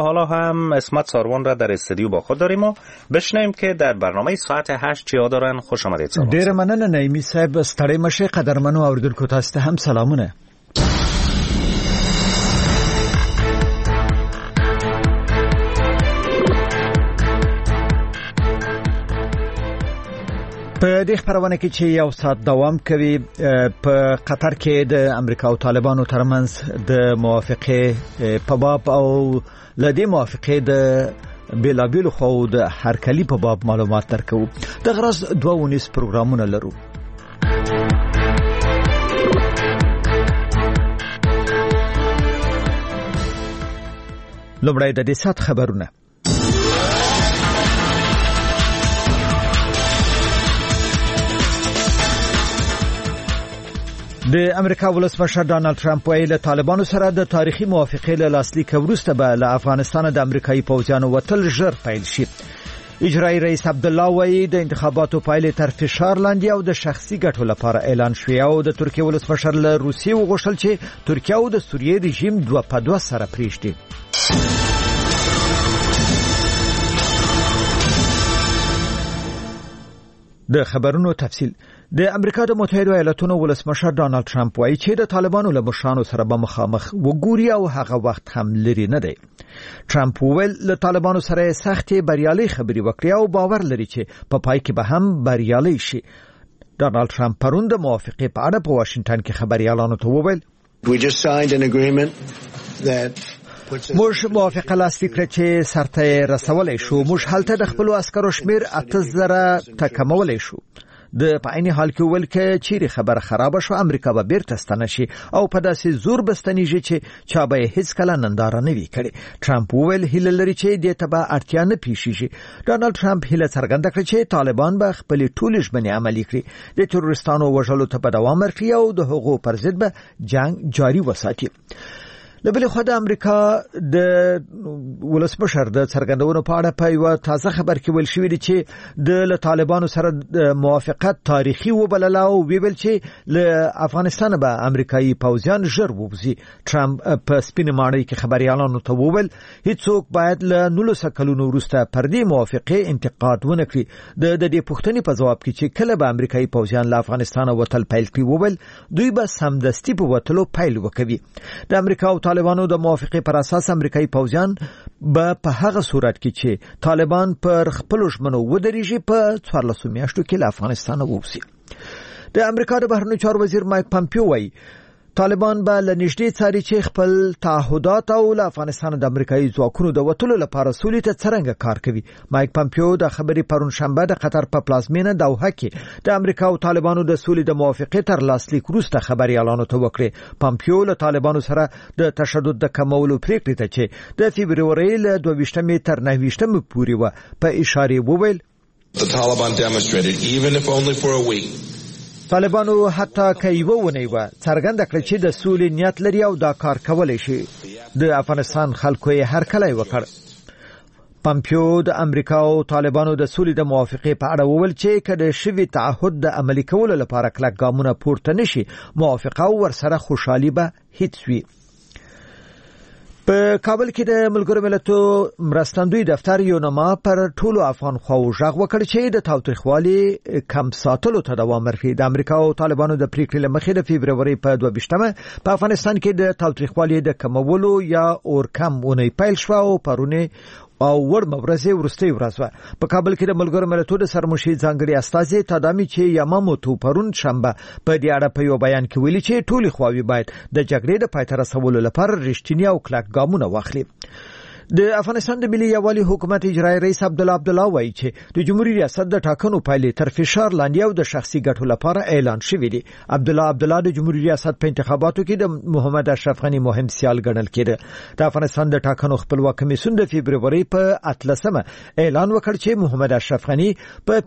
حالا هم اسمت ساروان را در استودیو با خود داریم و بشنویم که در برنامه ساعت 8 چیا دارن. خوش آمدید ساروان. ډیر مننه نعیمی صاحب، ستړی مشه. قدرمنو اوریدونکو تاسو ته هم سلامونه. په دې خبرونه کې چې یو ساعت دوام کوي په قطر کې د امریکا او طالبانو ترمنځ د موافقه په باب او لدې موافقه د بیلابیلو خو د هرکلی په باب معلومات درکو. د غرض 2 پروګرامونه لرو. لومړی د دې سات خبرونه. د امریکا ولسمشر ډانلډ ټرمپ ویل طالبانو سره د تاریخي موافقه له لاسلیک وروسته به له افغانستان د امریکایي پوځیانو وتل ژر پیل شي. اجرایی رئیس عبدالله وی د انتخاباتو پایلې تر فشار لاندې او د شخصي ګټو لپاره اعلان شوی او د ترکیه ولسمشر له روسیې وغوښتل چې ترکیه او د سوریې رژیم 2-2 سره پریږدي. د خبرونو تفصیل. د امریکا د متحده ایالاتونو ولسمشر ډانلډ ټرمپ وایي چې د طالبانو له مشرانو سره به مخامخ وګوري او هغه وخت هم لري نه دی. ټرمپ ویل له طالبانو سره سختې بریالي خبرې وکړي او باور لري چې په پای کې به هم بریالي شي. ډانلډ ټرمپ پرون د موافقه په اړه په واشنگټن کې خبريالانو ته وویل موږ موافقه لاسلیک کړه چې سرته رسولای شو. موږ هلته د خپل عسکرو شمیر 8000 تکمولای شو. د پایني حال کې ول کې چیرې خبره خراب شو امریکا به بیرته ستنه شي او په داسې زور بستنیږي چې چا به هیڅ کله ننداره نه وی کړي. ټرمپ ویل هیله لري چې د تبع اړتیا نه پیښیږي. ډانلډ ټرمپ هیله څرګنده کړه چې طالبان به خپل ټول ژمنې عملي کړي، د تروریستانو وژلو ته په دوام ورکړي او د حقوقو پر ضد به جنگ جاري وساتي. لبل خو د امریکا د ولسمشر د څرګندونو په اړه په یو تازه خبر کې ویل شوی دی چې د طالبانو سره د موافقت تاریخي وبلله او ویل چې له افغانستان به امریکایي پوځیان ژر ووځي. ټرمپ په سپینه ماڼۍ کې خبريالانو ته وویل هیڅوک باید له 19 کلونو وروسته پر دې موافقه انتقاد ونه کړي. د دې پوښتنې په جواب کې چې کله به امریکایي پوځیان له افغانستان وتل پیل کړي وویل دوی به سمدستي په وتلو پیل وکوي. د امریکا او طالبانو د موافقه پر اساس امریکایي پوځیان به په هغه صورت کې چې طالبان پر خپل ژمنو ودرېږي په 14 میاشتو کې له افغانستان ووځي. د امریکا د بهرنیو چارو وزیر مایک پامپیو وایي طالبان به لنیشدې څاري چې خپل تعهدات او له افغانستان د امریکایي ځواکونو د وټلو لپاره سولې ته څنګه کار کوي. مایک پامپیو د خبرې پرون شنبه د قطر په پلازمینه دوحه کې د امریکا او طالبانو د سولې د موافقه تر لاسلیک وروسته خبريالانو ته وکړي. پامپیو له طالبانو سره د تشدد د کمولو پریکړې ته چې د فبرवरी له 22 تر 29 پورې و په اشاره وویل طالبانو حتی کایوونه و څرګنده کړ چې د سولې نیت لري او دا کار کولای شي. د افغانستان خلکو یې هر کله وکړ. پامپیو د امریکا او طالبانو د سولې د موافقه په اړه وویل چې کله شوی تعهد د عملي کولو لپاره کلک ګامونه پورته نشي موافقه ورسره خوشحالي به هیڅ وي. په کابل کې د ملګرو ملتونو مرستندوی دفتر یونما پر ټولو افغان خواو ژغ وکړ چې د تاوتریخوالي کم ساتلو ته دوام ورکړي. د امریکا او طالبانو د پریکړې لمخې د فبرवरी په 22 په افغانستان کې د تاوتریخوالي د کمولو یا اورکم ونې پیل شو او پرونه او ورمورزه ورسته ورځ په کابل کې د ملګرو ملتونو د سرمشي ځانګړي استاذ تدامي چې یماموتو پرون شنبه په دې اړه په یو بیان کې ویلي چې ټولي خواوې باید د جګړې د پای ته رسولو لپاره رښتینی او کلک ګامونه واخلي. د افغانستان د ملي یوالي حکومت اجرایی رئیس عبدالله وایي چې د جمهوریت ریاست د ټاکنو پایلې تر فشار لاندې او د شخصي ګټو لپاره اعلان شوې دي. عبدالله د جمهوریت ریاست په انتخاباتو کې د محمد اشرف غنی مهم سیال ګڼل کېده. د افغانستان د ټاکنو خپلواک کمیسیون د فبرवरी په 13 اعلان وکړ چې محمد اشرف غنی په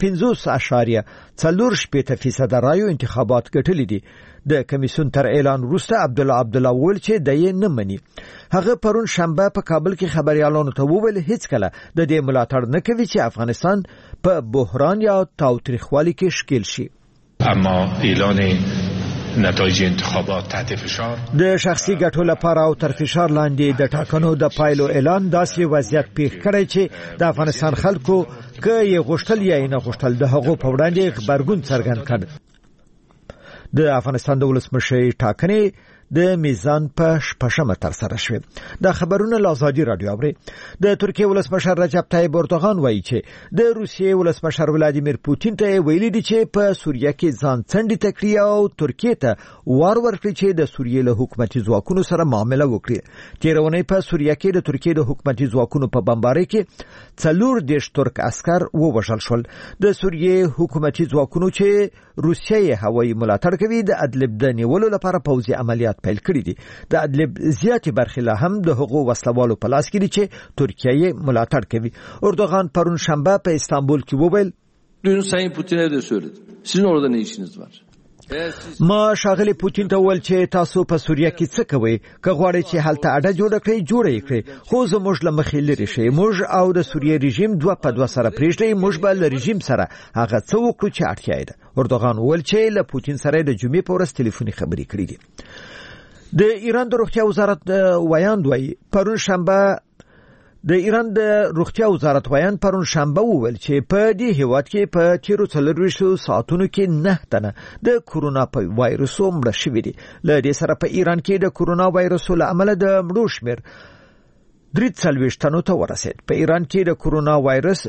50.4% رایو انتخابات ګټلې دي. د کمیسیون تر اعلان وروسته عبدالله ویل چې د یې نه مني. هغه پرون شنبه په کابل کې خبريالانو ته وویل هیڅ کله د دې ملاتړ نه کوي چې افغانستان په بحران یا تاوتریخوالي کې ښکیل شي. اما اعلان نتایج انتخابات تحت فشار. د شخصي ګټو لپاره او تر فشار لاندې د ټاکنو د پایلو اعلان داسې وضعیت پیښ کړی چې د افغانستان خلکو که یې غوښتل یا نه غوښتل د هغو په وړاندې غبرګون څرګند کړ. د افغانستان د ولسمشر ټاکنې د میزان په شپږمه تر سره شوه. د خبرونو له ازادي رادیو اوري. د ترکیه ولسمشر رجب طیب اردوغان وایي چې د روسیې ولسمشر ولادیمیر پوتین ته ویلي دي چې په سوریه کې ځان څنډې تکړی او ترکیه ته ورکړي چې د سوریې له حکومتي ځواکونو سره معامله وکړي. تیرونه په سوریه کې د ترکیه د حکومتي ځواکونو په بمبارۍ کې 40 ترک عسكر ووژل شول. د سوریې حکومتي ځواکونو چې روسیې هوایي ملاتړ کوي د ادلب د نیولو لپاره پوځي عملیات پیل کړی دي. د ادلب زیاتې برخې له هم د حقوق وسلوالو په لاس کې دي چې ترکیه یې ملاتړ کوي. اردوغان پرون شنبه په استانبول کې وویل Dün Sayın Putin'e de söyledim. Sizin orada ne işiniz var? ما شاغلی پوتین ته ول چې تاسو په سوریه کې څه کوئ؟ که غواړئ چې هلته اډه جوړ کړئ خو زموږ له مخې لري شي. موږ او د سوریه رژیم دوه په دوه سره پریږدي. موږ به له رژیم سره هغه څه وکړو چې اړتیا ده. اردوغان ول چې له پوتین سره د جمعې په ورځ ټلیفوني خبرې کړې دي. د ایران د روغتیا وزارت ویاند وایي پرون شنبه د ایران د روغتیا وزارت ویاند پرون شنبه وویل چې په دې هیواد کې په 24 ساعتونو کې 9 تنه د کورونا وایرس مړه شوي دي. له دې سره په ایران کې د کورونا وایرس له امله د مړو شمیر 43 تنو ته ورسید. په ایران کې د کورونا وایرس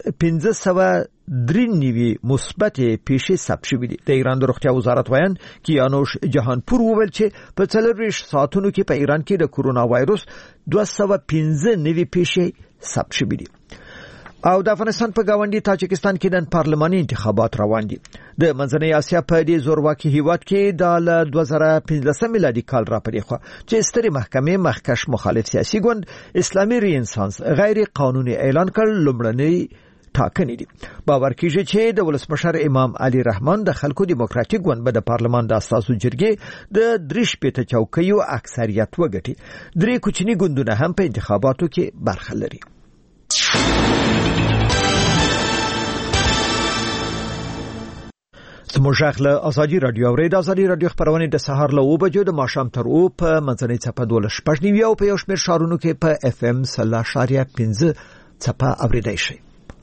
593 مثبت پیښې ثبت شوې دي. د ایران د روغتیا وزارت ویاند کیانوش جهانپور وویل چې په 40 ساعتونو کې په ایران کې د کورونا وایرس 215 پیښې ثبت شوې دي. او د افغانستان په گاونډي تاجکستان کې د پارلماني انتخابات روان دي. د منځنۍ اسیا په دې زورواکي هیواد کې د 2015 میلادي کال را پرې خو چې ستري محکمې مخکش مخالف سیاسي ګوند اسلامي رینسانس غیر قانوني اعلان کړ. لومړنی ټاکنې دي. باور کیږي چې د ولسمشر امام علي رحمان د خلکو دیموکراتیک ګوند به د پارلمان د اساسو جرګې د 3 چوکیو اکثریت وګټي. 3 کوچني ګوندونه هم په انتخاباتو کې برخه لري. زموږ له ازادي رادیو اوري. د ازادي رادیو خبرونه د سهار له 9 بجو د ماښام تر 2 په منځنۍ چپه 12 او په یو شمېر شهرونو کې په اف ام 0.5 چپه اوریدای شي.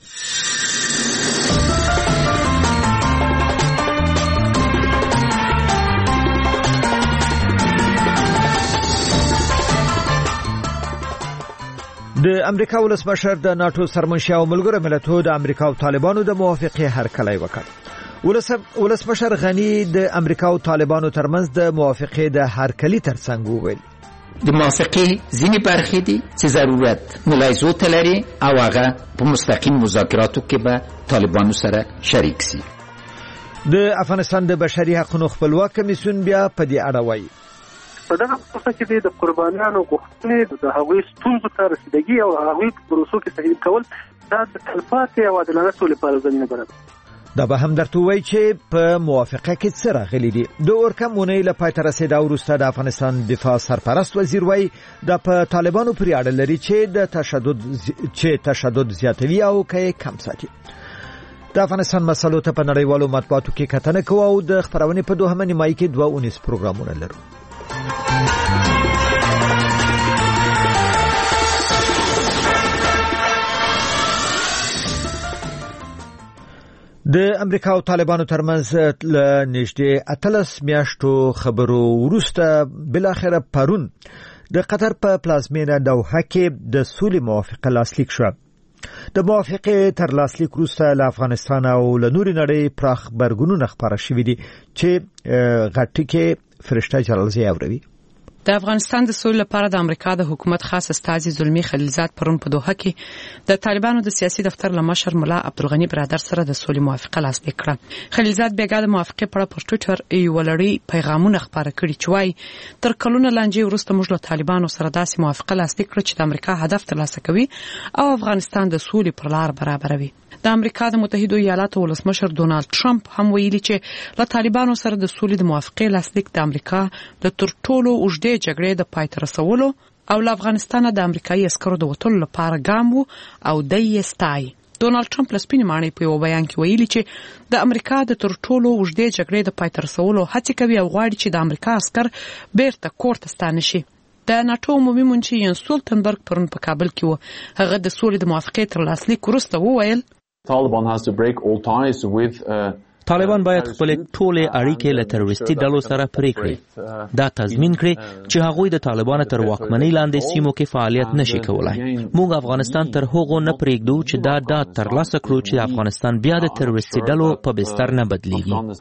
د امریکا ولسمشر د ناتو سرمنشي او ملګرو ملتونو د امریکا او طالبانو د موافقه هرکلی وکړ. ولسمشر غنی د امریکا او طالبانو ترمنځ د موافقه د هرکلی ترڅنګ وویل د موافقه ځینې برخې دي چې ضرورت ملاحظو ته لري او هغه په مستقیم مذاکراتو کې به طالبانو سره شریک سي. د افغانستان د بشري حقوقو خپلواک کمیسیون بیا په دې اړه وایي په دغه پروسه کې د قربانیانو غوښتنې د هغوی ستونزو ته رسیدګي او هغوی پروسو کې صحیح کول دا د تلپاتې او عادلانه سولې لپاره زمینه برابروي. دا به هم درته وایي چې په موافقه کې څه راغلي دي. د اورکمونې له پای ته رسیدا وروسته د افغانستان دفاع سرپرست وزیر وایي دا په طالبانو پورې اړه لري چې د تشدد زیاتوي او کې کم ساتي. د افغانستان مسلو ته په نړیوالو مطبوعاتو کې کتنه کوو او د خبرونې په دوهمه نیمایي کې 2 پروګرامونه لرو. د امریکا او طالبانو ترمنځ له نږدې 18 میاشتو خبرو وروسته بلاخره پرون د قطر په پلازمینه دوحه کې د سولې موافقه لاسلیک شوه. د موافقه تر لاسلیک وروسته له افغانستان او له نورې نړۍ پراخ برګونونه خبره شوې دي چې غټي کې فرشته جلالزی اوروي. د افغانستان د سولې لپاره د امریکا د حکومت خاص استازي زلمی خلیلزاد پرون په دوحه کې د طالبانو د سیاسي دفتر لمشر مولا عبدالغنی برادر سره د سولې موافقه لاسلیک کړه. خلیلزاد بیګا د موافقه په اړه پر ټوئیټر یو لړۍ پیغامونه خبره کړي چې وايي تر کلونه لاندې وروسته موږ له طالبانو سره داسې موافقه لاسلیک کړه چې د امریکا هدف ترلاسه کوي او افغانستان د سولې پر لار برابروي. د امریکا د متحده ایالاتو ولسمشر ډونالد ټرمپ هم ویلي چې له طالبانو سره د سولې د موافقه لاسلیک د امریکا د تر ټولو اوږدې جګړې د پای ته رسولو او له افغانستان د امریکایي عسکرو د وټولو لپاره ګام وو او د یې ستای. ډونالد ټرمپ لسپینې ماڼۍ په یو بیان کې ویلي چې د امریکا د تر ټولو اوږدې جګړې د پای ته رسولو هڅې کوي او غواړي چې د امریکا عسکر بیرته کور ته ستانه شي. د ناتو عمومي منشي ینس ستولتنبرګ پرون په کابل کې و. هغه د سولې د موافقې تر لاسلیک وروسته وویل طالبان باید خپل ټولې اړیکې له تروریستي ډلو سره پرې کړي. دا تضمین کړي چې هغوی د طالبانو تر واکمنۍ لاندې سیمو کې فعالیت نشي کولای. موږ افغانستان تر هغو نه پرېږدو چې دا ترلاسه کړو چې افغانستان بیا د تروریستي ډلو په بستر نه بدلیږي.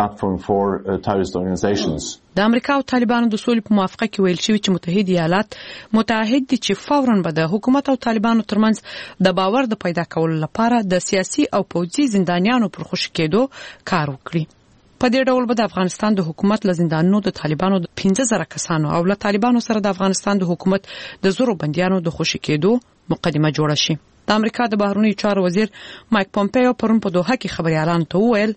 د امریکا او طالبانو د سولې په موافقه کې ویل شوی چې متحده ایالات متعهد دي چې فوراً به د حکومت او طالبانو ترمنځ د باور د پیدا کولو لپاره د سیاسي او پوځي زندانیانو پر خوشي کېدو کار وکړي. په دې ډول به د افغانستان د حکومت له زندانونو د طالبانو د 15000 کسانو او له طالبانو سره د افغانستان د حکومت د زورو بنديانو د خوشي کېدو مقدمه جوړه شي. د امریکا د بهرنیو چارو وزیر مایک پومپیو پرون په دوحه کې خبريالانو ته وویل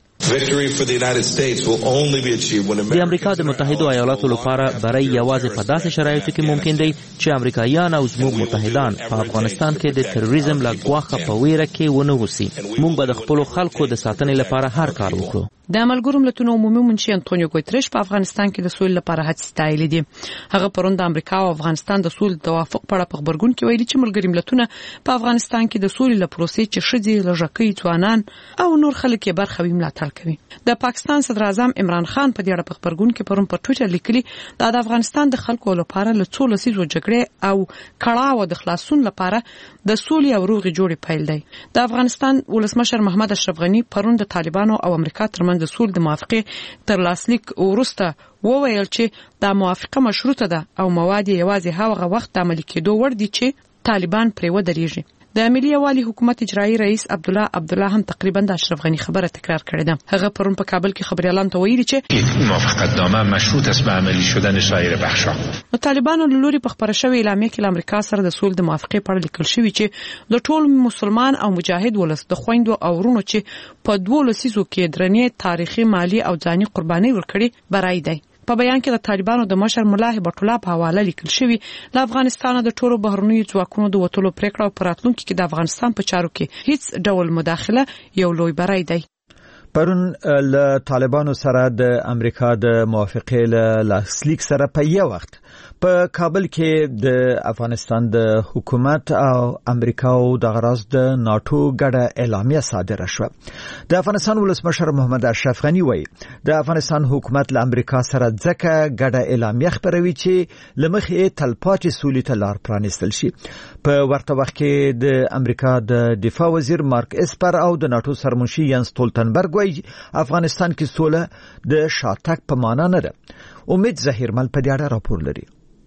د امریکا د متحده ایالاتو لپاره برای یوازې په داسې شرایطو کې ممکن دی چې امریکایان او زموږ متحدان په افغانستان کې د تروریزم له ګواښه په ویره کې ونه اوسي. موږ به د خپل خلکو د ساتنې لپاره هر کار وکړو. د ملګرو ملتونو عمومي منشي انټونیو ګوتریش په افغانستان کې د سولې لپاره هڅې ستایلې دي. هغه پرون د امریکا او افغانستان د سولې توافق په اړه په خبرګون کې ویلي چې ملګري ملتونه په افغانستان کې د سولې لپاره پروسې چې شذې لږکۍ ځوانان او نور خلک یې برخه وي ملاتړ کوي. د پاکستان صدر اعظم عمران خان په دې اړه په خبرګون کې پرون په ټوئیټر لیکلي دا د افغانستان د خلکو لپاره له څو لسیزو جګړې او کړاو د خلاصون لپاره د سولې او روغې جوړې پیل دی. د افغانستان ولسمشر محمد اشرف غنی پرون د طالبانو او امریکا ترمنځ د سولې د موافقې تر لاسلیک وروسته وویل چې دا موافقه مشروطه ده او مواد یوازې هغه وخت عملي کېدو ور دي چې طالبان پرې ودرېږي. د ملي یوالي حکومت اجرایی رئیس عبدالله هم تقریبا د اشرف غنی خبره تکرار کړې ده. هغه پرون په کابل کې خبريالانو ته ویلي چې موافقتنامه مشروط است به عملی شدن سایر بخشا. طالبانو له لوري په خبره شوې اعلامیه کې له امریکا سره د سولې د موافقې په اړه لیکل شوی چې د ټول مسلمان او مجاهد ولس د خويندو او ورونو چې په 2 لسیزو کې درنې تاریخي مالی او ځاني قرباني ورکړي برای دی. په بیان کې د طالبانو د مشر مولا هبت الله په حواله لیکل شوی له افغانستان د ټولو بهرنیو ځواکونو د وټولو پریکړه او پراتلونکو کې د افغانستان په چارو کې هیڅ ډول مداخله یو لوی برای دی. پرون له طالبانو سره د امریکا د موافقې له لاسلیک سره په یو وخت په کابل کې د افغانستان د حکومت او امریکا او د غراز د ناتو ګډه اعلامیه صادره شوه. د افغانستان ولسمشر محمد اشرف غنی وایي د افغانستان حکومت له امریکا سره ځکه ګډه اعلامیه خبروي چې لمخې تلپاتې سولې ته لار پرانیستل شي. په ورته وخت کې د امریکا د دفاع وزیر مارک اسپر او د ناتو سرمنشي ینس ستولتنبرګ وایي افغانستان کې سوله د شاتګ په معنا نه ده. امید ظهیرمل په دې اړه راپور لري.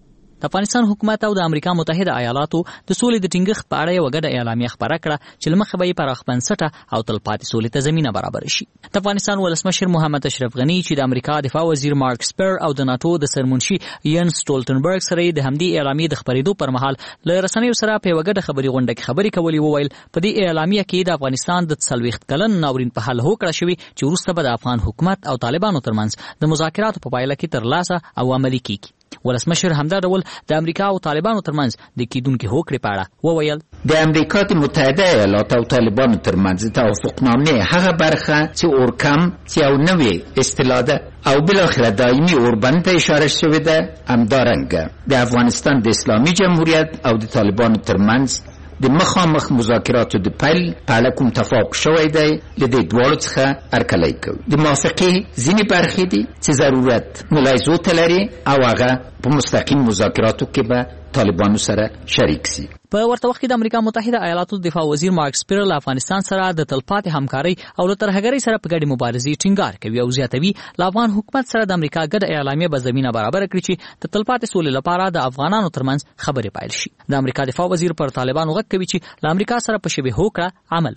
د افغانستان حکومت او د امریکا متحده ایالاتو د سولې د ټینګښت په اړه یو ګډه اعلامیه خبره کړه چې لمخه به یې پراخ بنسټه او تلپاتې سولې ته زمینه برابر شي. د افغانستان ولسمشر محمد اشرف غنی چې د امریکا دفاع وزیر مارک اسپر او د ناتو د سرمنشي ینس ستولتنبرګ سره د همدې اعلامیې د خبرېدو پر مهال له رسنیو سره په وګړه خبري غونډه کې خبرې کولې. وویل په دې اعلامیه کې د افغانستان د 40 کلن ناورین په حل هوکړه شوی چې وروسته به د افغان حکومت او طالبانو ترمنځ د مذاکراتو په پایله کې ترلاسه او عملي کیږي. ولسمشر همدا ډول د امریکا او طالبانو ترمنځ د کیدونکو هوکړې په اړه وویل د امریکا د متحده ایالاتو او طالبانو ترمنځ توافقنامه هغه برخه چې اورکم چې یو نوې اصطلاح ده او بالاخره دایمي اوربند ته اشاره شوې ده همدارنګه د افغانستان د اسلامي جمهوریت او د طالبانو ترمنځ د مخامخ مذاکراتو د پیل په اړه کوم توافق شوی دی له دې دواړو څخه هرکلی کوي. د موافقې ځینې برخې دي چې ضرورت ملاحظو ته لري او هغه په مستقیم مذاکراتو کې به طالبانو سره شریک سي. په ورته وخت کې د امریکا متحده ایالاتو دفاع وزیر مارک اسپر له افغانستان سره د تلپاتې همکارۍ او له ترهګرۍ سره په ګډې مبارزې ټینګار کوي او زیاتوي له افغان حکومت سره د امریکا ګډه اعلامیه به زمینه برابر کړي چې د تلپاتې سولې لپاره د افغانانو ترمنځ خبرې پیل شي. د امریکا دفاع وزیر پر طالبانو غږ کوي چې له امریکا سره په شبه هوکړه عمل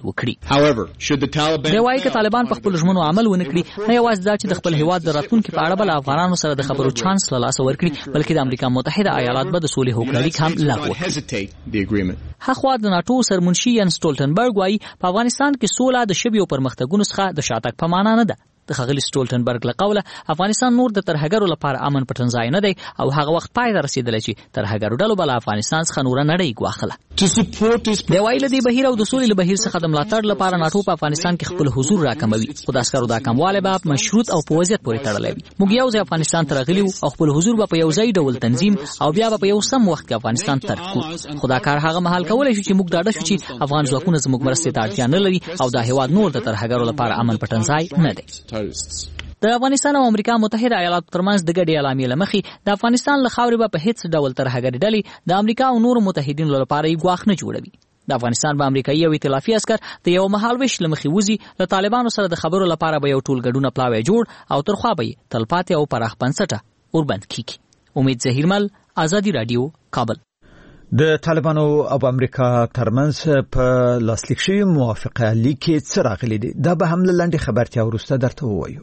وکړي. دی وايي چې طالبان په خپل ژمنو عمل ونه کړي نه یوازې دا چې د خپل هیواد د راتلونکي په اړه بل افغانانو سره د خبرو چانس له لاسه ورکړي بلکې د امریکا متحده ایالات به د سولې هوکړه هم لغوه کړي. هغه د ناتو سرمنشي ینس ستولتنبرګ وايي په افغانستان کې سوله د شبي او پرمختګونو څخه د شاتګ په معنا نه ده. د ښاغلي سټولټنبرګ له قوله افغانستان نور د ترهګرو لپاره امن پټن ځای نه دی او هغه وخت پای ته رسیدلی چې ترهګرو ډلو به له افغانستان څخه نوره نړۍ ګواښله. د وایي له دې بهیر او د سولې له بهیر څخه د ملاتړ لپاره ناټو په افغانستان کې خپل حضور راکموي، خو د عسکرو دا کموالی به مشروط او په وضعیت پورې تړلی وي. موږ یو ځای افغانستان ته راغلي او خپل حضور به په یو ځای ډول تنظیم او بیا به په یو سم وخت کې افغانستان ترک کړو، خو دا کار هغه مهال کولی شو چې موږ ډاډه شو چې افغان ځواکونه زموږ مرستې ته اړتیا نه لري او دا هېواد نور د ترهګرو لپاره امن پټن ځای نه دی. د افغانستان او امریکا متحده ایالاتو ترمنځ د ګډې اعلامیې له مخې د افغانستان له خاورې به په هیڅ ډول ترهګرې ډلې د امریکا او نورو متحدینو لپاره یې ګواښ نه جوړوي. د افغانستان به امریکایي او ائتلافي عسکر د یو مهال ویش له مخې وځي، له طالبانو سره د خبرو لپاره به یو ټول ګډونه پلاوی جوړ او ترخوا به یې تلپاتې او پراخ بنسټه اوربند کیږي. امید زهیرمل، آزادي رادیو، کابل. د طالبانو او امریکا ترمنځ په لاسلیک شوی موافقه لیک کې څه راغلي دي؟ دا به هم له لنډې خبرتیا وروسته درته ووایو.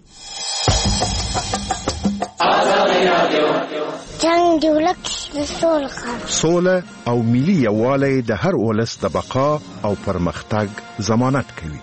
جنگ دی ولک د سوله او ملي یووالی د هر ولس د بقا او پرمختګ ضمانت کوي.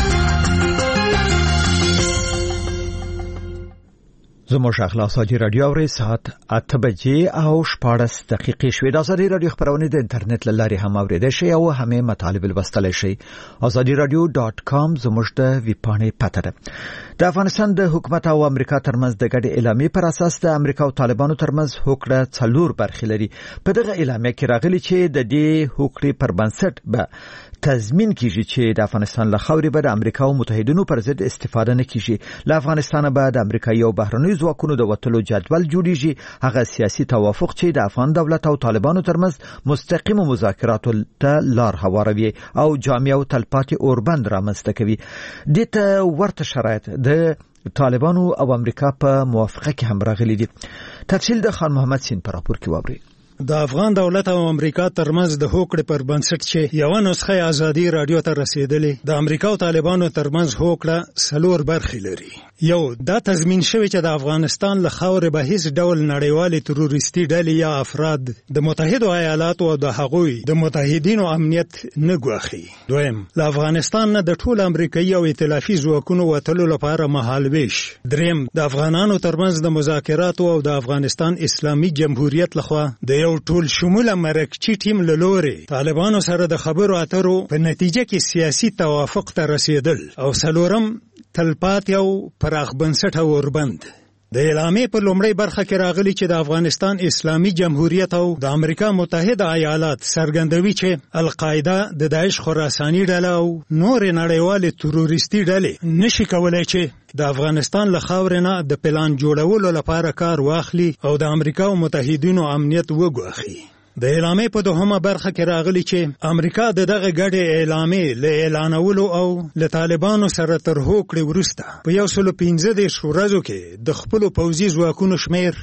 زموږ اخلا آزادی رادیو اوري ساعت 8 بجې او 14 دقیقې شوې. د آزادی رادیو خبرونه د انټرنیټ له لارې هم اوریدل شي او همې مطالب لوستلی شي. azadiradio.com زموږ د ویب پاڼې پته ده. د افغانستان د حکومت او امریکا ترمنځ د ګډې اعلامیې پر اساس د امریکا او طالبانو ترمنځ هوکړه 4 برخې لري. په دغه اعلامیه کې راغلي چې د دې هوکړې پر بنسټ به تضمین کیږي چې د افغانستان له خاورې به د امریکا او متحدینو پر ضد استفاده نه کیږي. له افغانستان به د امریکایي او بهرنیو ځواکونو د وتلو جدول جوړیږي. هغه سیاسي توافق چې د افغان دولت او طالبانو ترمنځ مستقیم مذاکراتو ته لار هواروي او جامع او تلپاتې اوربند رامنځته کوي. دې ته ورته شرایط د طالبانو او امریکا په موافقه کې هم راغلي دي. تفصیل د خان محمد سین پر راپور کې واوري. د افغان دولت او امریکا ترمنځ د هوکړې پر بنسټ چې یو نسخه آزادي رادیو ته رسیدلې، د امریکا او طالبانو ترمنځ هوکړه 4 برخې لري. یو، دا تضمین شوی چې د افغانستان له خاورې به هیڅ ډول نړیوالې تروریستي ډلې یا افراد د متحدو ایالاتو او د هغوی د متحدینو امنیت نه ګواښي. دویم، له افغانستان نه د ټول امریکایي او ائتلافي ځواکونو وتلو لپاره مهالویش. دریم، د افغانانو ترمنځ د مذاکراتو او د افغانستان اسلامي جمهوریت لخوا د یو ټول شموله مرکچی ټیم له لورې طالبانو سره د خبرو اترو په نتیجه کې سیاسي توافق ته رسیدل. او څلورم، تلپاتې او پراخ بنسټه اوربند. د اعلامیې په لومړۍ برخه کې راغلي چې د افغانستان اسلامي جمهوریت او د امریکا متحده ایالات څرګندوي چې القاعده، د داعش خراساني ډله او نور نړیوالې تروریستي ډلې نشي کولای چې د افغانستان له خاورې نه د پلان جوړولو لپاره کار واخلي او د امریکا او متحدینو امنیت وګواښي. د اعلامیې په دوهمه برخه کې راغلي چې امریکا د دغه ګډې اعلامیې له اعلانولو او له طالبانو سره تر هوکړې وروسته په 115 ورځو کې د خپلو پوځي ځواکونو شمیر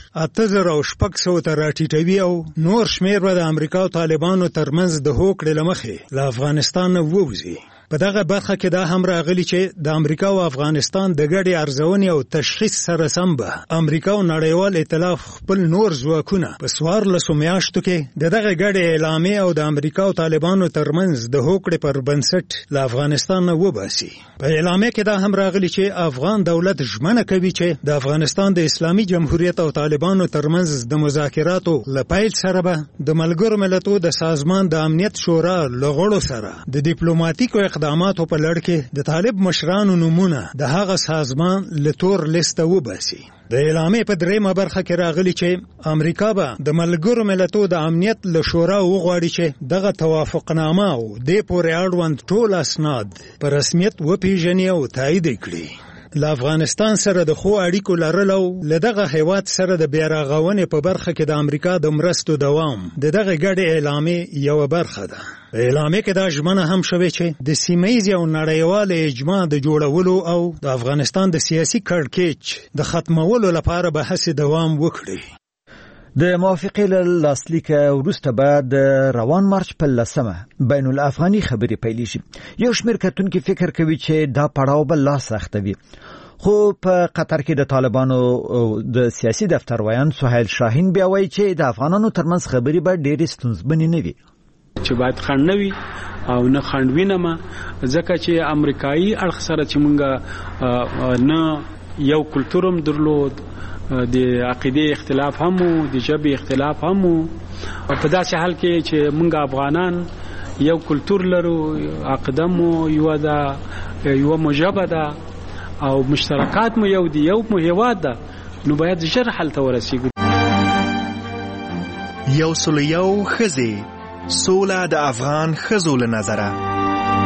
8600 ته راټیټوي او نور شمیر به د امریکا او طالبانو ترمنځ د هوکړې له مخې له افغانستان نه ووځي. په دغه برخه کې دا هم راغلي چې د امریکا او افغانستان د ګډې ارزونې او تشخیص سره سم به امریکا او نړیوال ائتلاف خپل نور ځواکونه په 14 میاشتو کې د دغه ګډې اعلامیې او د امریکا او طالبانو ترمنځ د هوکړې پر بنسټ له افغانستان نه وباسي. په اعلامیې کې دا هم راغلي چې افغان دولت ژمنه کوي چې د افغانستان د اسلامي جمهوریت او طالبانو ترمنځ د مذاکراتو له پیل سره به د ملګرو ملتونو د سازمان د امنیت شورا له غړو سره د ډیپلوماټیکو اقداماتو په لړ کې د طالب مشرانو نومونه د هغه سازمان له تور لیسته وباسي. د اعلامیې په دریمه برخه کې راغلي چې امریکا به د ملګرو ملتونو د امنیت له شورا وغواړي چې دغه توافقنامه او دې پورې اړوند ټول اسناد په رسمیت وپیژني او تایید کړي. له افغانستان سره د خو اړیکو لرل او له دغه هیواد سره د بیارغونې په برخه کې د امریکا د مرستو دوام د دغه ګډې اعلامیې یو برخه ده. په اعلامیې کې دا ژمنه هم شوې چې د سیمه‌ییز او نړیوال اجماع د جوړولو او د افغانستان د سیاسي کړکېچ د ختمولو لپاره به هڅې دوام وکړي. د موافقې له لاسلیک وروسته به د روان مارچ په 10 بین الافغاني خبرې پیلېږي. یو شمېر کتونکي فکر کوي چې دا پړاو به لا سختوي. خو په قطر کې د طالبانو د سیاسي دفتر ویان سهیل شاهین بیا وایي چې د افغانانو ترمنځ خبرې به ډېرې ستونزمنې نه وي. چې باید خنډ نه وي او نه خنډوینه ځکه چې امریکایي اړخ سره چې مونږ نه یو کلتورم درلود، د عقیده اختلاف هم وو، د ژبې اختلاف هم وو، په داسې حال کې چې مونږ افغانان یو کلتور لرو، عقیده مو یو ده، یو مجبه ده او مشترکات مو یو دی، یو مو هیواد ده، نو باید ژر حل ته ورسیږو. یو سل یو ښځې، سوله د افغان ښځو له نظره.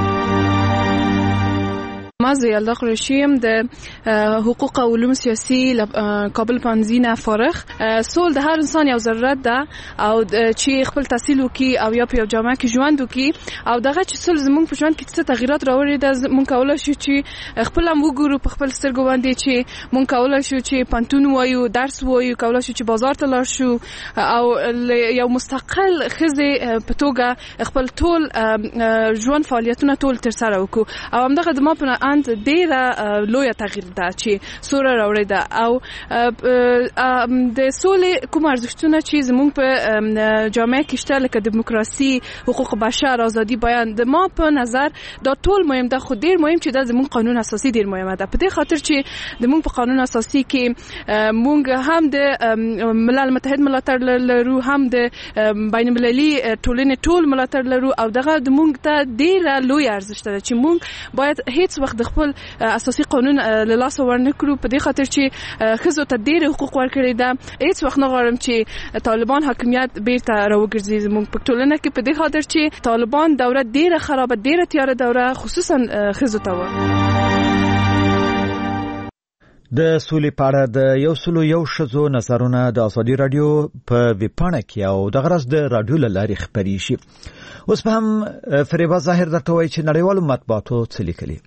ما زیالده قریشی ام د حقوق او علوم سیاسی کابل پانزی فارغ. سول د هر انسان یو ضرورت ده او چې خپل تحصیل وکي او یا په جامعه کې ژوند وکي او دغه چې سول زمونږ په ژوند کې څه تغیرات راوړي ده، مونږ کولای شو چې خپل هم وګورو په خپل سترګو باندې، چې مونږ کولای شو چې پانتون وایو، درس وایو، کولای شو چې بازار ته لاړ شو او یو مستقل ښځې په توګه خپل ټول ژوند فعالیتونه ټول تر سره وکړو. او همدغه د ما په اند ډیره لویه تغییر ده چې سوره راوړې ده او د سولې کوم ارزښتونه چې زموږ په جامعه کې شته لکه دیموکراسي، حقوق بشر، ازادي بیان، د ما په نظر دا ټول مهم ده، خو ډیر مهم چې دا زموږ قانون اساسي ډیر مهمه ده. په دې خاطر چې زموږ په قانون اساسي کې موږ هم د ملل متحد ملاتړ لرو، هم د بین المللي ټولنې ټول ملاتړ لرو او دغه د موږ ته ډیره لویه ارزښت ده چې موږ باید هیڅ وخت د خپل اساسي قانون له لاسه ورنکړو. په دې خاطر چې ښځو ته ډېر حقوق ورکړي ده، هیڅ وخت نه غواړم چې طالبان حاکمیت بیرته راوګرځي زموږ په ټولنه کې، په دې خاطر چې طالبان دوره ډېره خرابه، ډېره تیاره دوره خصوصا ښځو ته و. د سولې په اړه د یو سلو یو ښځو نظرونه د ازادي رادیو په ویبپاڼه کې او د غرض د رادیو له لارې خپرې شي. اوس به هم فریبا ظاهر درته وایي چې نړیوالو مطبوعاتو څه لیکلي.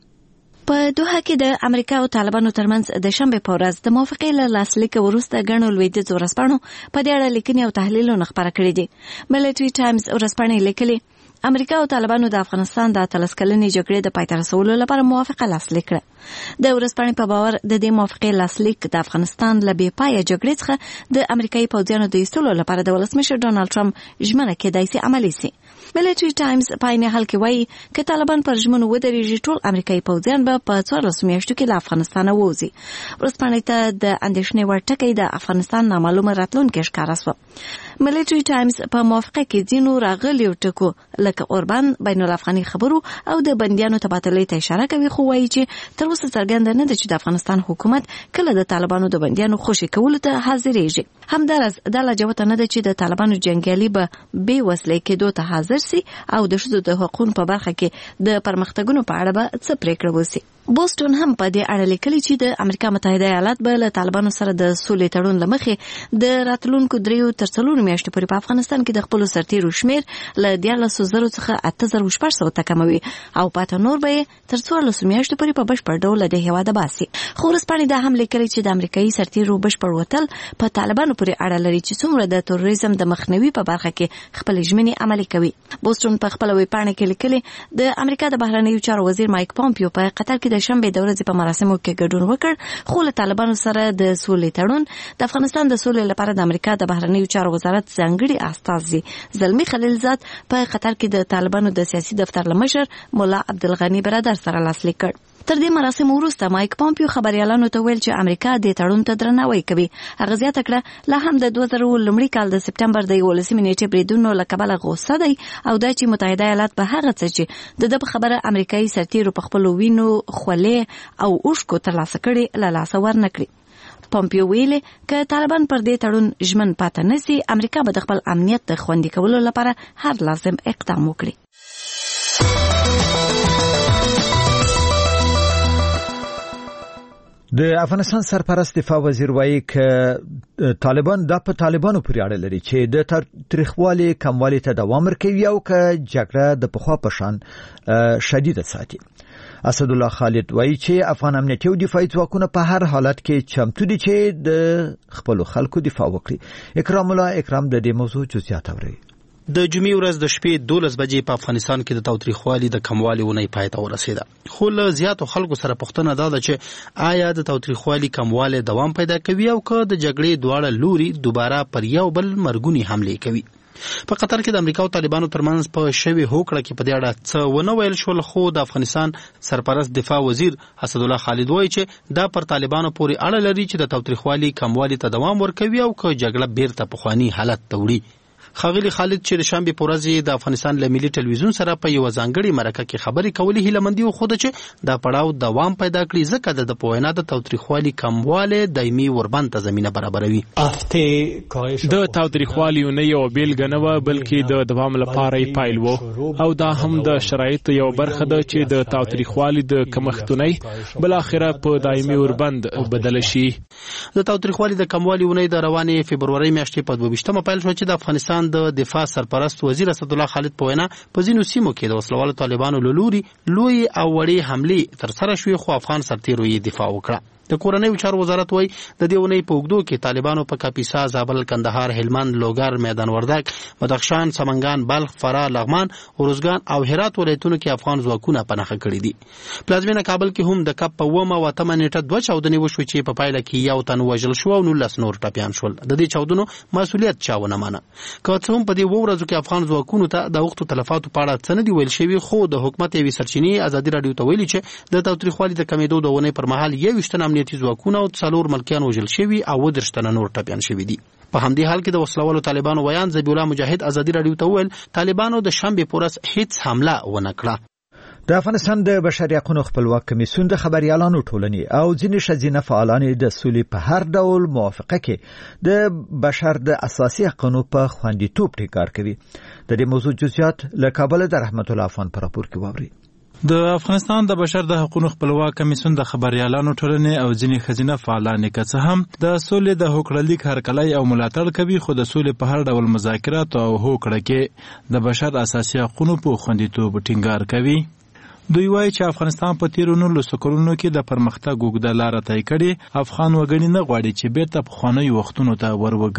په دوحه کې د امریکا او طالبانو ترمنځ د شنبه په ورځ د موافقې له لاسلیک وروسته ګڼو لویدیځو ورځپاڼو په دې اړه لیکنې او تحلیلونه خپاره کړي دي. ملټری ټایمز ورځپاڼه لیکلي امریکا او طالبانو د افغانستان د 13 کلنې جګړې د پای ته رسولو لپاره موافقه لاسلیک کړه. د ورځپاڼې په باور د دې موافقې لاسلیک د افغانستان له بې پایه جګړې څخه د امریکایي پوځیانو د ایستلو لپاره د ولسمشر ډونالد ټرمپ ژمنه کېدای شي عملي شي. ملټری ټایمز په عین حال کې وایي چې طالبان پر ژمنو ودرېږي ټول امریکایي پوځیان به په 14 میاشتو کې له افغانستانه ووځي. ورځپاڼې ته د اندېښنې وړ ټکی د افغانستان نامعلومه راتلونکې ښکاره شوه. ملټری ټایمز په موافقه کې ځینو راغلیو ټکو لکه اوربان، بین الافغاني خبرو او د بندیانو تبادلې ته اشاره کوي، خو وایي چې تر اوسه څرګنده نه ده چې د افغانستان حکومت کله د طالبانو د بندیانو خوشي کولو ته حاضرېږي. همدارس دا لاجوته نه ده چې د طالبانو جنګیالي به بې وسلې کېدو ته حاضر سي او د ښځو د حقوقو په برخه کې د پرمختګونو په اړه به څه پریکړه وشي. بوسټون هم په دې اړه لیکلي چې د امریکا متحده ایالات به له طالبانو سره د سولې تړون لمخې د راتلونکو 3 تر 4 میاشتو پورې په افغانستان کې د خپل سرتیرو شمیر له 14,000 څخه 8,600 ته کموي او پاته نور به تر 14 میاشتو پورې په بشپړ ډول د هیواده باسي. خو ورځپاڼې دا هم لیکلي چې د امریکایي سرتیرو بشپړ وتل په طالبانو پورې اړه لري چې څومره د تروریزم د مخنیوي په برخه کې خپل ژمنې عملي کوي. بوسټون په خپل ویبپاڼه کې لیکلي د امریکا د بهرنیو چارو وزیر مایک پومپیو په قطر کې د شنبه د ورځې په مراسمو کې ګډون وکړ، خو له طالبانو سره د سولې تړون د افغانستان د سولې لپاره د امریکا د بهرنیو چارو وزارت ځانګړي استازي زلمی خلیلزاد په قطر کې د طالبانو د سیاسي دفتر لمشر مولا عبدالغنی برادر سره لاسلیک کړ. تر دې مراسم وروسته مایک پومپیو خبريالانو ته ویل چې امریکا د تړون ته درناوی کوي. هغه زیاته کړه لا هم د 2000 لومړي کال د سپټمبر د 11 نیټې بریدونو له کبله غوسه دی او دا چې متحده ایالات په هغه څه چې د خبره امریکایي سرتیرو په خپل وینو خولې او اوښکو ترلاسه کړي له لاسه ورنکړي. پومپیو ویلي که طالبان پر دې تړون ژمن پاتې نشي، امریکا به د خپل امنیت د خوندي کولو لپاره هر لازم اقدام وکړي. د افغانستان سرپرست دفاع وزیر وایي چې طالبان په طالبانو پورې اړه لري چې د تاریخوالي کموالي ته دوام ورکوي او که جګړه د پخوا په شان شدیده ساتي. اسد الله خالد وایي چې افغان امنیتي او دفاعي ځواکونه په هر حالت کې چمتو دي چې د خپل خلکو دفاع وکړي. اکرام الله اکرام د دې موضوع جزئیات اوري. د جمعې ورځ د شپې 12 بجې په افغانستان کې د تاوتریخوالي د کموالي ونې پای ته ورسېده. خو له زیاتو خلکو سره پوښتنه ده چې آیا د تاوتریخوالي کموالی دوام پیدا کوي او که د جګړې دواړه لوري دوباره پر یو بل مرګونی حمله کوي. په قطر کې د امریکا او طالبانو ترمنځ په شوی هوکړه کې په دې اړه څه ونه ویل شول، خو د افغانستان سرپرست دفاع وزیر اسد الله خالد وایي چې دا پر طالبانو پورې اړه لري چې د تاوتریخوالي کموالي ته دوام ورکوي او که جګړه بیرته پخوانی حالت ته وړي. ښاغلي خالد چې د شنبې په ورځ د افغانستان له ملي ټلویزیون سره په یو ځانګړي مرکه کې خبرې کولې هیلهمندي وښوده چې دا پړاو دوام پیدا کړي ځکه د په وینا د تاوتریخوالي کموالی دایمي اوربند ته زمینه برابروي. د تاوتریخوالي نه یو بیلګه نه وه بلکې د دوام لپاره یې پایل و او دا هم د شرایطو یو برخه ده چې د تاوتریخوالي د کمښتونی بالاخره په دایمي اوربند بدله شي. د تاوتریخوالي د کموالي ونې د روانې فبرورۍ میاشتې په 22 پیل شو چې د افغانستان د دفاع سرپرست وزیر اسد الله خالد په وینا په ځینو سیمو کې د وسلوالو طالبانو له لوري لوی او وړې حملې ترسره شوې، خو افغان سرتیرو یې دفاع وکړه. د کورنیو چارو وزارت وایي د دې ونې په اوږدو کې طالبانو په کاپیسا، زابل، کندهار، هلمند، لوګر، میدان وردګ، بدخشان، سمنګان، بلخ، فراه، لغمان، اروزګان او هرات ولایتونو کې افغان ځواکونه پناه کړي دي. پلازمینه کابل کې هم د کپ په 8 نیټه 2 چاودنې وشوې چې په پایله کې یو تن وژل شو او 19 نور ټپیان شول. د دې چاودنو مسؤلیت چا ونه منه. که څه هم په دې ورځو کې افغان ځواکونو ته د وختو تلفاتو په اړه څه نه دی ویل شوی، خو د حکومت یوې سرچینې ازادي راډیو ته ویلي چې د تاوتریخوالي د کمیدو د ونې پر مهال 21 امنیتي ځواکونه او 4 ملکیان وژل شوي او 10 نور ټپیان شوي دي. په همدې حال کې د وسلوالو طالبانو ویان ذبیح الله مجاهد ازادي راډیو ته وویل طالبانو د شنبې په ورځ هیڅ حمله ونه کړه. د افغانستان د بشري حقوقو خپلواک کمیسیون د خبريالانو ټولنې او ځینې ښځینه فعالان د سولې په هر ډول موافقه کې د بشر د اساسي حقوقو په خوندیتوب ټینګار کوي. د دې موضوع جزئیات له کابل د رحمت الله افغان پر راپور کې واوري. د افغانستان د بشر د حقوقو خپلواک کمیسیون د خبريالانو ټولنې او ځینې ښځینه فعالان که هم د سولې د حقوقو لیک هرکلی او ملاتړ کوي، خو د سولې په هر ډول مذاکرات او حقوقو کې د بشر اساسي حقوقو په خوندیتوب ټینګار کوي. دوی وایي چې افغانستان په تیرو 19 کلونو کې د پرمختګ اوږده لاره طی کړې، افغان وګړي نه غواړي چې بیرته پخوانیو وختونو ته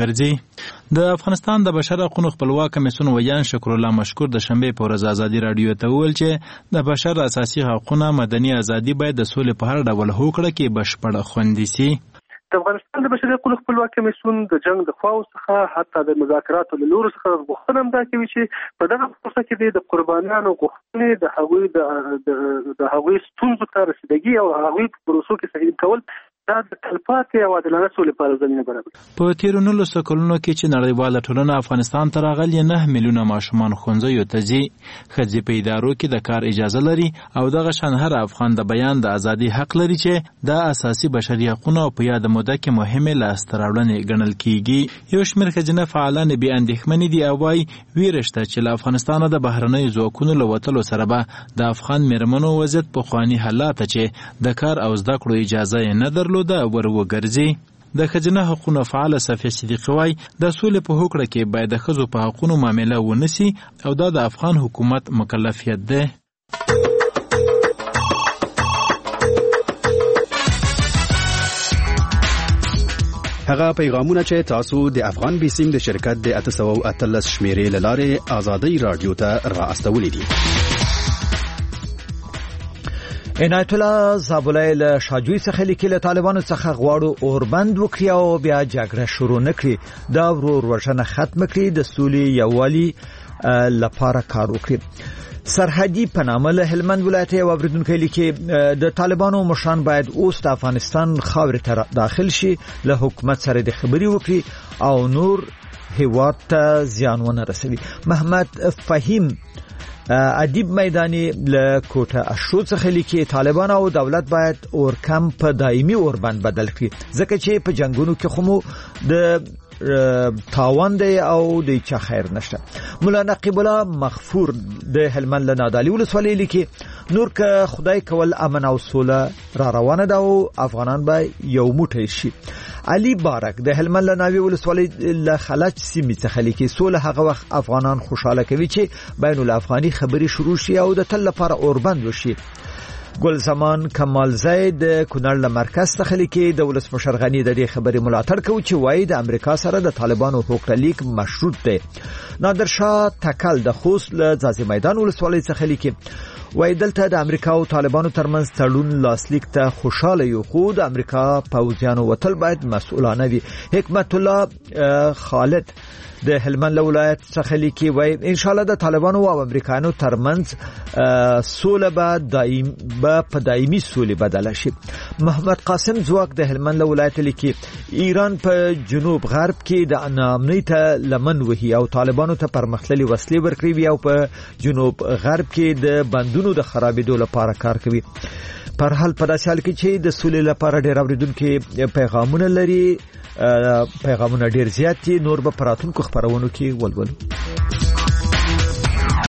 وګرځي. د افغانستان د بشر حقوقو خپلواک کمیسیون ویان شکر الله مشکور د شنبې په ورځ ازادي راډیو ته وویل چې د بشر اساسي حقوقو مدني ازادي باید د سولې په هر ډول حقوقو کې بشپړ خوندي شي. د افغانستان د بشري حقوقو خپلواک کمیسیون د جنگ د خواو څخه حتی د مذاکراتو له لوري څخه غوښتنه هم دا کوي چې په دغه پروسه کې د قربانیانو غوښتنې د هغوی ستونزو ته رسیدګي او هغوی په پروسو کې صحیح کول دا د تلپاتې او عادلانه سولې لپاره زمینه برابروي. په تیرو 19 کلونو کې چې نړیواله ټولنه افغانستان ته راغلې 9 میلیونه ماشومان ښوونځیو ته ځي، ښځې په ادارو کې د کار اجازه لري او دغه شان هر افغان د بیان د ازادي حق لري چې د اساسي بشري حقوقو په یاد موده کې مهمه لاسته راوړنې ګڼل کیږي. یو شمېر ښځینه فعالان بې اندېښمنې دي او وايي ویره شته چې له افغانستانه د بهرنیو ځواکونو له وتلو سره به د افغان میرمنو وضعیت پخواني حالات چې د کار او زده کړو اجازه یې نه درلوده ور وګرځي. د ښځینه حقوقو فعال صفیه صدیقی وايي د سولې په هوکړه کې باید د ښځو په حقوقو معامله ونسی او دا د افغان حکومت مکلفیت ده. هغه پیغامونه چې تاسو د افغان بیسیم د شرکت د 813 شمیرې لاره آزادی رادیو ته را استولې دي. عنایت الله زابلای له شاجوی څخه لیکل طالبانو څخه غواړو اوربند وکړي او بیا جګړه شروع نکړي، دا ورور وژنه ختم کړي، د سولې یووالي لپاره کار وکړي. سرحدي پنامه له هلمند ولایت او اوریدونکو لیکي د طالبانو مشران باید اوس د افغانستان خاورې ته داخل شي، له حکومت سره د خبري وکړي او نور هیواد ته زیان ونه رسوي. محمد فهیم ادیب میدانی له کوټه اشو څخه لیکي طالبان او دولت باید اورکم په دایمي اوربند بدل کړي، ځکه چې په جنگونو کې خمو د تاوان دی او د چا خیر نشته. مولا نقیب الله مغفور د هلمند له نادعلي ولسوالۍ لیکي نور که خدای کول امن او سوله را روانه ده او افغانان به یو موټی شي. علي بارک د هلمند له ناوی ولسوالۍ له خلج سیمې څخه لیکي سوله هغه وخت افغانان خوشاله کوي چې بین الافغاني خبري شروع شي او د تل لپاره اوربند وشي. ګل زمان کمال زید کونړ له مرکز څخه لیکي د ولسمشر غنی د دې خبرې ملاتړ کوي چې وایي د امریکا سره د طالبانو حقوق لیک مشروط دی. نادر شاه تکل د خوست له ځاځي میدان ولسوالۍ څخه لیکي وای دلته د امریکا او طالبانو ترمنځ تړون لاسلیک ته خوشاله یو، خو د امریکا پوځیانو وتل باید مسؤلانه وي. حکمت الله خالد د هلمند ولایت څخه لیکي، وای ان شاء الله د طالبانو او امریکایانو ترمنځ سوله به په دایمي سولې بدل شي. محمد قاسم زواک د هلمند ولایت لیکي، ایران په جنوب غرب کې د ناامنۍ ته لمن وهي او طالبانو ته پرمختللي وسلې ورکړي او په جنوب غرب کې د بندونو د خرابېدو لپاره کار کوي. پر حال په داسې حال کې چې د سولې لپاره ډېر اوریدونکو پیغامونه لري، پیغامونه ډېر زیات دي، نور به پراتونکو خبرونو کې ولولو.